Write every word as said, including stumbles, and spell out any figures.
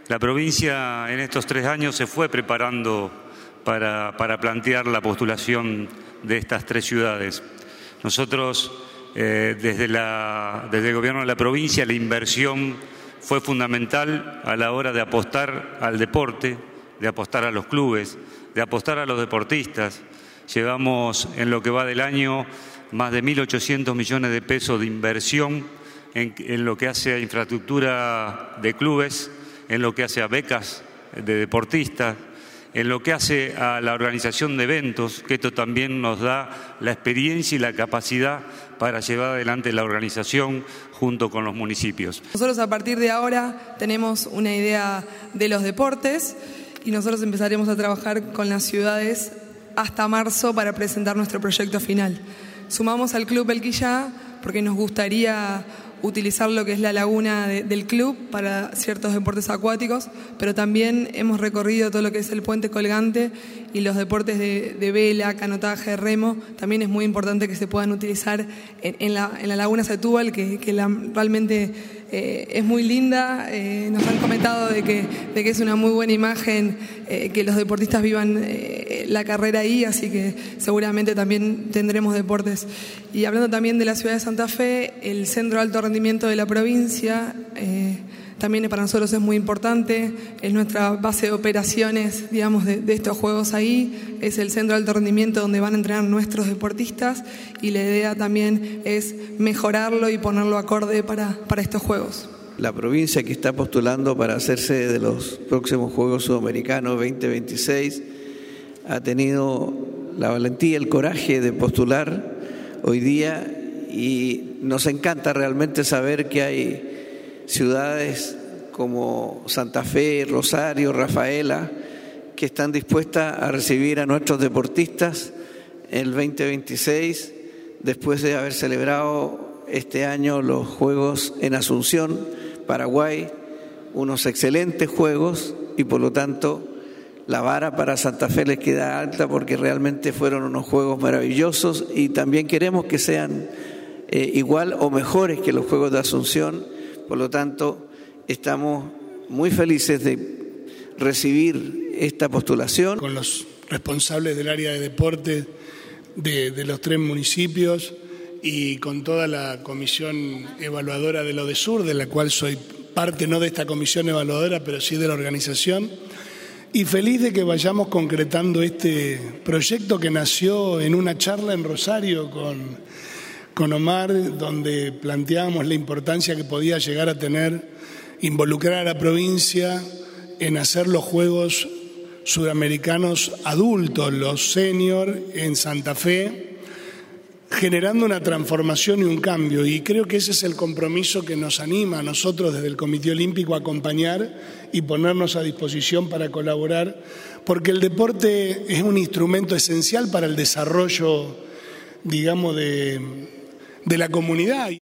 La provincia en estos tres años se fue preparando para, para plantear la postulación de estas tres ciudades. Nosotros, eh, desde, la, desde el gobierno de la provincia, la inversión fue fundamental a la hora de apostar al deporte, de apostar a los clubes, de apostar a los deportistas. Llevamos en lo que va del año más de mil ochocientos millones de pesos de inversión en, en lo que hace a infraestructura de clubes, en lo que hace a becas de deportistas, en lo que hace a la organización de eventos, que esto también nos da la experiencia y la capacidad para llevar adelante la organización junto con los municipios. Nosotros a partir de ahora tenemos una idea de los deportes y nosotros empezaremos a trabajar con las ciudades hasta marzo para presentar nuestro proyecto final. Sumamos al Club Elquillá porque nos gustaría utilizar lo que es la laguna de, del club para ciertos deportes acuáticos, pero también hemos recorrido todo lo que es el puente colgante y los deportes de, de vela, canotaje, remo. También es muy importante que se puedan utilizar en, en, la, en la laguna Setúbal, que, que la, realmente eh, es muy linda. Eh, nos han comentado de que, de que es una muy buena imagen eh, que los deportistas vivan eh, la carrera ahí, así que seguramente también tendremos deportes. Y hablando también de la ciudad de Santa Fe, el Centro de Alto Rendimiento de la provincia eh, también para nosotros es muy importante, es nuestra base de operaciones, digamos, de, de estos juegos ahí, es el Centro de Alto Rendimiento donde van a entrenar nuestros deportistas y la idea también es mejorarlo y ponerlo acorde para, para estos juegos. La provincia que está postulando para hacerse de los próximos Juegos Sudamericanos veinte veintiséis ha tenido la valentía, el coraje de postular hoy día y nos encanta realmente saber que hay ciudades como Santa Fe, Rosario, Rafaela, que están dispuestas a recibir a nuestros deportistas el veinte veintiséis, después de haber celebrado este año los Juegos en Asunción, Paraguay, unos excelentes Juegos y por lo tanto la vara para Santa Fe les queda alta porque realmente fueron unos Juegos maravillosos y también queremos que sean eh, igual o mejores que los Juegos de Asunción. Por lo tanto, estamos muy felices de recibir esta postulación. Con los responsables del área de deporte de, de los tres municipios y con toda la comisión evaluadora de l'Odesur, de la cual soy parte no de esta comisión evaluadora, pero sí de la organización. Y feliz de que vayamos concretando este proyecto que nació en una charla en Rosario con... con Omar, donde planteábamos la importancia que podía llegar a tener involucrar a la provincia en hacer los Juegos Sudamericanos adultos, los senior en Santa Fe, generando una transformación y un cambio. Y creo que ese es el compromiso que nos anima a nosotros desde el Comité Olímpico a acompañar y ponernos a disposición para colaborar, porque el deporte es un instrumento esencial para el desarrollo, digamos, de... de la comunidad.